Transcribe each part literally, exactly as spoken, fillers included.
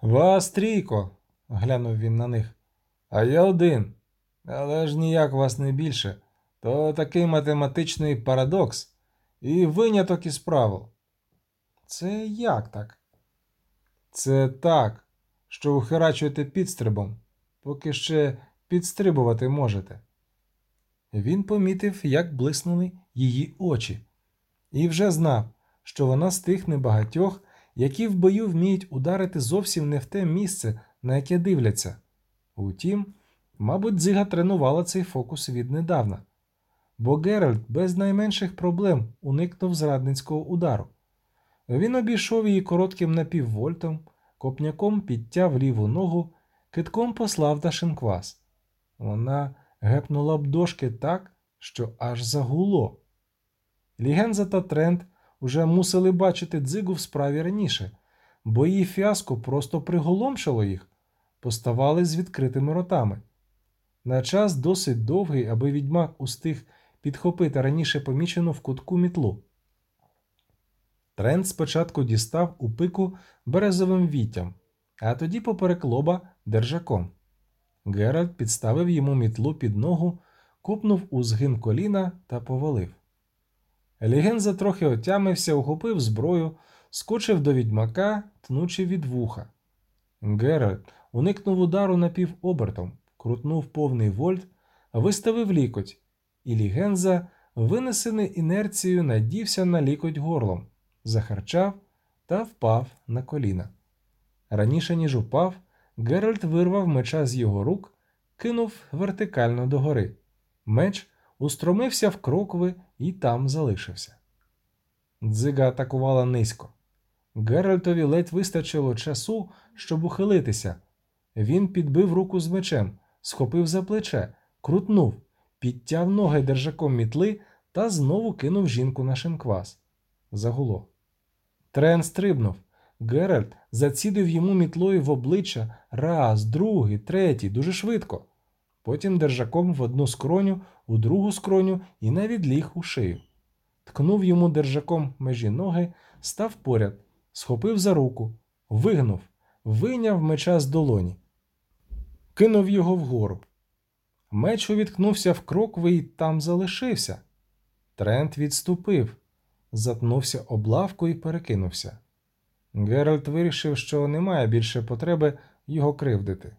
Вас трійко, глянув він на них. А я один. Але ж ніяк вас не більше. То такий математичний парадокс і виняток із правил. Це як так? Це так, що ухерачуєте підстрибом, поки ще підстрибувати можете. Він помітив, як блиснули її очі, і вже знав, що вона з тих небагатьох, які в бою вміють ударити зовсім не в те місце, на яке дивляться. Утім, мабуть, Дзига тренувала цей фокус віднедавна, бо Геральт без найменших проблем уникнув зрадницького удару. Він обійшов її коротким напіввольтом, копняком підтяв ліву ногу, китком послав на шинквас. Вона гепнула б дошки так, що аж загуло. Лігенза та Трент уже мусили бачити Дзигу в справі раніше, бо її фіаско просто приголомшило їх, поставали з відкритими ротами. На час досить довгий, аби відьмак устиг підхопити раніше помічену в кутку мітлу. Трент спочатку дістав у пику березовим віттям, а тоді поперек лоба держаком. Геральт підставив йому мітлу під ногу, купнув у згин коліна та повалив. Лігенза трохи отямився, ухопив зброю, скочив до відьмака, тнучи від вуха. Геральт уникнув удару напівобертом, крутнув повний вольт, виставив лікоть, і Лігенза, винесений інерцією, надівся на лікоть горлом, захарчав та впав на коліна. Раніше, ніж упав, Геральт вирвав меча з його рук, кинув вертикально догори. Меч устромився в крокви і там залишився. Дзига атакувала низько. Геральтові ледь вистачило часу, щоб ухилитися. Він підбив руку з мечем, схопив за плече, крутнув, підтяв ноги держаком мітли та знову кинув жінку на шинквас. Загуло. Трен стрибнув. Геральт зацідив йому мітлою в обличчя раз, другий, третій, дуже швидко. Потім держаком в одну скроню, у другу скроню і навіть ліг у шию. Ткнув йому держаком межі ноги, став поряд, схопив за руку, вигнув, вийняв меча з долоні. Кинув його вгору. Меч увіткнувся в крокви і там залишився. Трент відступив, затнувся об лавку і перекинувся. Геральт вирішив, що немає більше потреби його кривдити.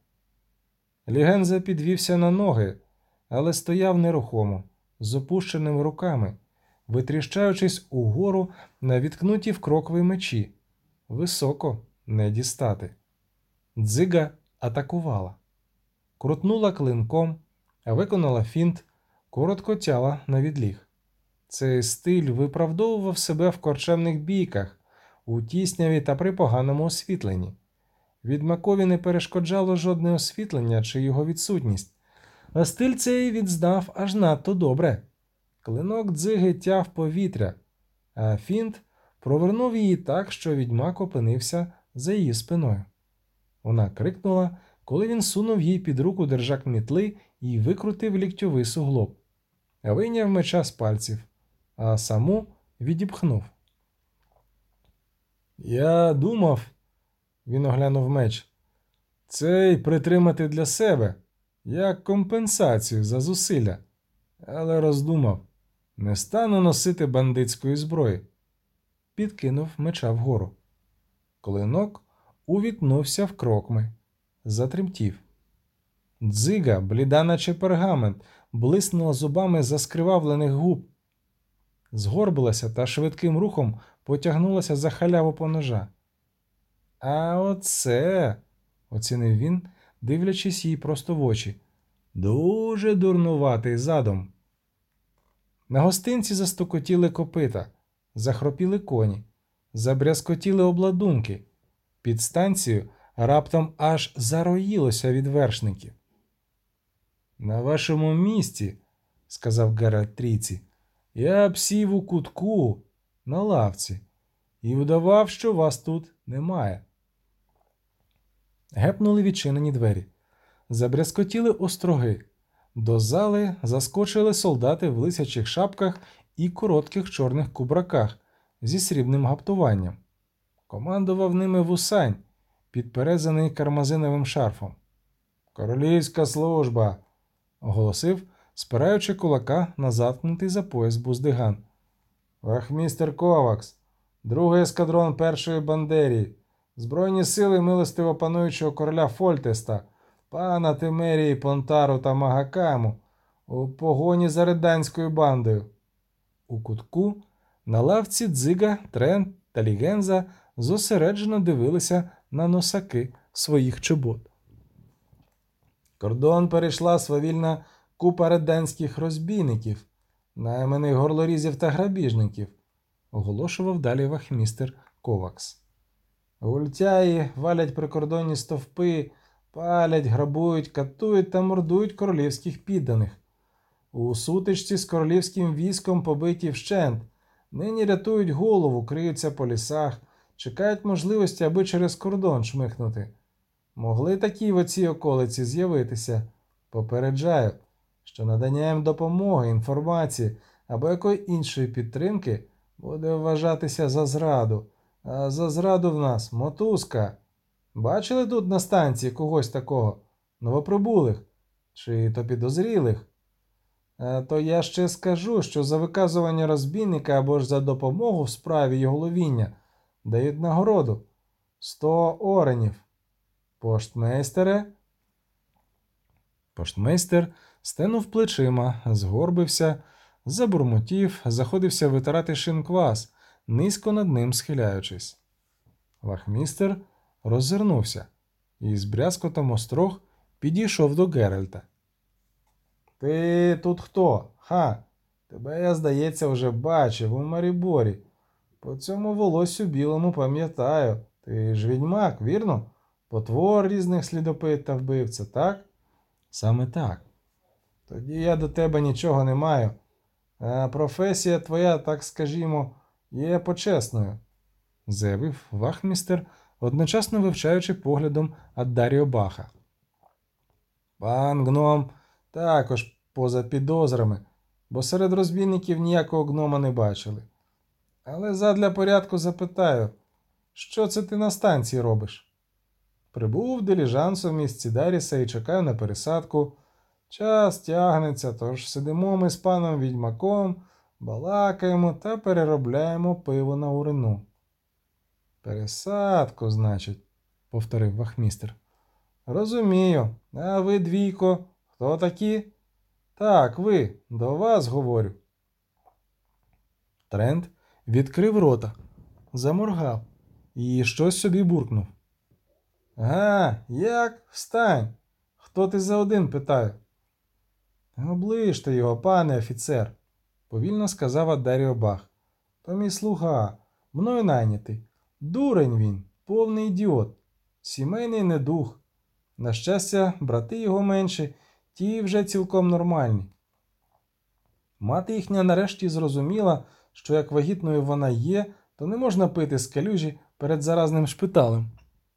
Лігенза підвівся на ноги, але стояв нерухомо, з опущеними руками, витріщаючись угору на відкнуті в крокви мечі. Високо не дістати. Дзига атакувала. Крутнула клинком, виконала фінт, коротко тяла на відліг. Цей стиль виправдовував себе в корчемних бійках, у тісняві та при поганому освітленні. Відьмакові не перешкоджало жодне освітлення чи його відсутність, а стиль цей відзнав аж надто добре. Клинок Дзиги тяв повітря, а фінт провернув її так, що відьмак опинився за її спиною. Вона крикнула, коли він сунув їй під руку держак мітли і викрутив ліктьовий суглоб. Вийняв меча з пальців, а саму відіпхнув. «Я думав», – він оглянув меч, – «цей притримати для себе, як компенсацію за зусилля. Але роздумав, не стану носити бандитської зброї». Підкинув меча вгору. Клинок увітнувся в крокми. Затремтів. Дзига, бліда наче пергамент, блиснула зубами заскривавлених губ. Згорбилася та швидким рухом потягнулася за халяву по ножа. «А оце», – оцінив він, дивлячись їй просто в очі, – «дуже дурнуватий задум». На гостинці застукотіли копита, захропіли коні, забрязкотіли обладунки. Під станцію раптом аж зароїлося від вершників. «На вашому місці», – сказав Геральт трійці, – «я б сів у кутку, на лавці, і вдавав, що вас тут немає». Гепнули відчинені двері. Забрязкотіли остроги. До зали заскочили солдати в лисячих шапках і коротких чорних кубраках зі срібним гаптуванням. Командував ними Вусань, підперезаний кармазиновим шарфом. Королівська служба, оголосив, спираючи кулака на заткнутий за пояс буздиган. Вахмістер Ковакс, другий ескадрон першої бандерії, Збройні сили милостиво пануючого короля Фольтеста, пана Темерії, Понтару та Магакаму, у погоні за риданською бандою. У кутку на лавці Дзига, Трент та Лігенза зосереджено дивилися на носаки своїх чобот. Кордон перейшла свавільна купа риданських розбійників, найманих горлорізів та грабіжників, оголошував далі вахмістер Ковакс. Гультяї валять прикордонні стовпи, палять, грабують, катують та мордують королівських підданих. У сутичці з королівським військом побиті вщент, нині рятують голову, криються по лісах, чекають можливості, аби через кордон шмихнути. Могли такі в оцій околиці з'явитися. Попереджаю, що надання їм допомоги, інформації або якої іншої підтримки буде вважатися за зраду. А за зраду в нас мотузка. Бачили тут на станції когось такого? Новоприбулих? Чи то підозрілих? А то я ще скажу, що за виказування розбійника або ж за допомогу в справі його ловіння дають нагороду. Сто оренів. Поштмейстере? Поштмейстер стенув плечима, згорбився, забурмотів, заходився витирати шинквас, низько над ним схиляючись. Вахмістер роззирнувся і з брязкотом острог підійшов до Геральта. «Ти тут хто? Ха! Тебе, я, здається, вже бачив у Маріборі. По цьому волосю білому пам'ятаю. Ти ж відьмак, вірно? Потвор різних слідопит та вбивця, так?» «Саме так. Тоді я до тебе нічого не маю. А професія твоя, так скажімо, є почесною», – заявив вахмістер, одночасно вивчаючи поглядом Аддаріо Баха. «Пан гном також поза підозрами, бо серед розбійників ніякого гнома не бачили. Але задля порядку запитаю, що це ти на станції робиш?» «Прибув диліжансом із Цідаріса і чекаю на пересадку. Час тягнеться, тож сидимо ми з паном відьмаком, балакаємо та переробляємо пиво на урину». «Пересадку, значить», – повторив вахмістер. «Розумію. А ви, двійко, хто такі?» «Так, ви, до вас говорю». Трент відкрив рота, заморгав і щось собі буркнув. «Га, як? Встань! Хто ти за один, питаю?» «Оближте його, пане офіцер», – повільно сказав Аддаріо Бах. «То мій слуга, мною найнятий. Дурень він, повний ідіот, сімейний недуг. На щастя, брати його менші, ті вже цілком нормальні». Мати їхня нарешті зрозуміла, що як вагітною вона є, то не можна пити з калюжі перед заразним шпиталем.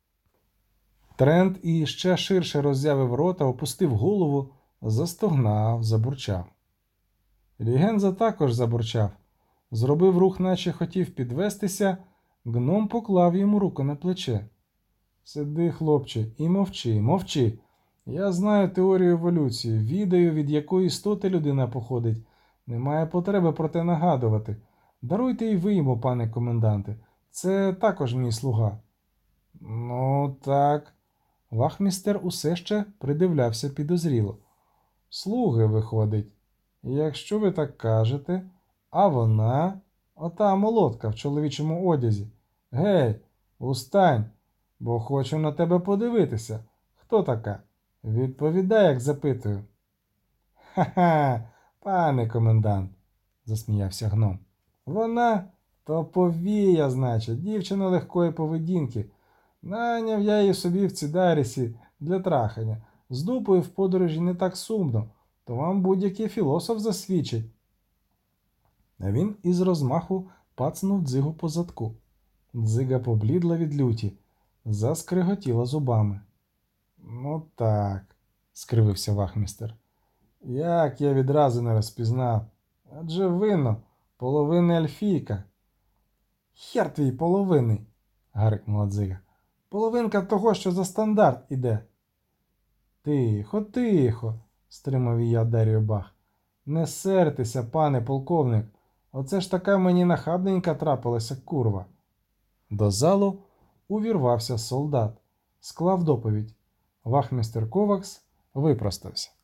Трент і ще ширше роззявив рота, опустив голову, застогнав, забурчав. Лігенза також забурчав. Зробив рух, наче хотів підвестися, гном поклав йому руку на плече. «Сиди, хлопче, і мовчи, мовчи. Я знаю теорію еволюції, відаю, від якої істоти людина походить. Немає потреби про те нагадувати. Даруйте й ви йому, пане коменданте. Це також мій слуга». «Ну, так». Вахмістер усе ще придивлявся підозріло. «Слуги, виходить. Якщо ви так кажете, а вона, ота молодка в чоловічому одязі. Гей, устань, бо хочу на тебе подивитися. Хто така? Відповідай, як запитую». «Ха-ха, пане комендант», – засміявся гном. «Вона? То повія, значить, дівчина легкої поведінки. Найняв я її собі в Цідарісі для трахання. З дупою в подорожі не так сумно, то вам будь-який філософ засвідчить». А він із розмаху пацнув Дзигу по задку. Дзига поблідла від люті, заскриготіла зубами. «Ну так», – скривився вахмістер. «Як я відразу не розпізнав. Адже винно, половина ельфійка». «Хер твій половинний», – гарикнула Дзига. Половинка того, що за стандарт іде. Тихо, тихо, стримав її Дар'ю Бах. Не сертеся, пане полковник. Оце ж така мені нахабненька трапилася курва. До залу увірвався солдат, склав доповідь. Вахмістер Ковакс випростався.